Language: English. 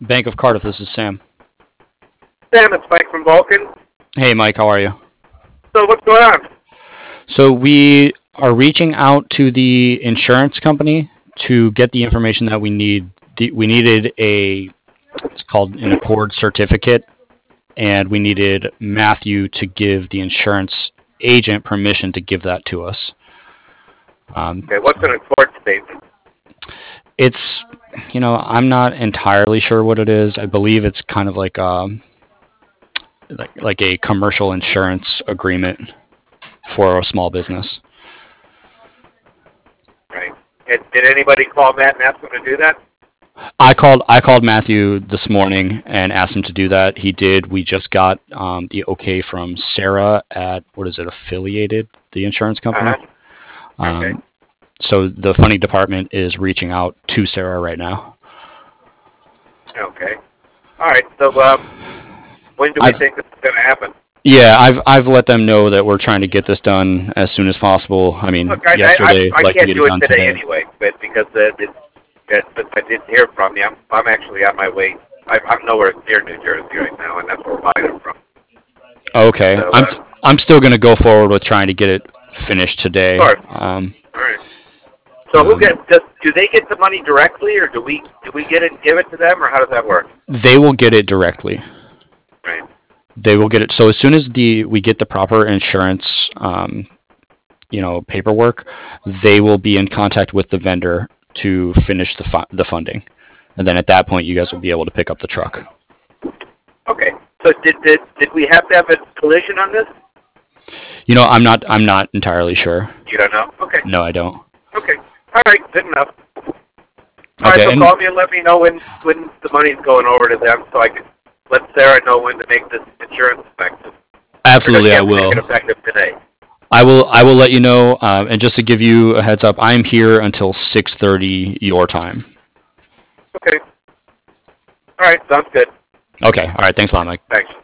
Bank of Cardiff, this is Sam. Sam, it's Mike from Vulcan. Hey, Mike, how are you? So what's going on? So we are reaching out to the insurance company to get the information that we need. We needed it's called an Accord certificate, and we needed Matthew to give the insurance agent permission to give that to us. Okay, what's an Accord statement? It's, I'm not entirely sure what it is. I believe it's kind of like a commercial insurance agreement for a small business. Right. Did anybody call Matt and ask him to do that? I called Matthew this morning and asked him to do that. He did. We just got the okay from Sarah at, Affiliated, the insurance company. Okay. So the funding department is reaching out to Sarah right now. Okay. All right. So when do we think this is going to happen? Yeah, I've let them know that we're trying to get this done as soon as possible. I mean, yesterday, I like can't to get do it done today anyway, but because since I didn't hear from you, I'm actually on my way. I'm nowhere near New Jersey right now, and that's where we're buying them from. Okay, So, I'm still going to go forward with trying to get it finished today. All right. So do they get the money directly, or do we get it and give it to them, or how does that work? They will get it directly. Right. They will get it. So as soon as we get the proper insurance, paperwork, they will be in contact with the vendor to finish the funding, and then at that point, you guys will be able to pick up the truck. Okay. So did we have to have a collision on this? I'm not entirely sure. You don't know? Okay. No, I don't. Okay. All right. Good enough. All Okay, right. So call me and let me know when the money's going over to them, so I can let Sarah know when to make this insurance effective. Absolutely, I will. Make it effective today. I will let you know. And just to give you a heads up, I am here until 6:30 your time. Okay. All right. Sounds good. Okay. All right. Thanks a lot, Mike. Thanks.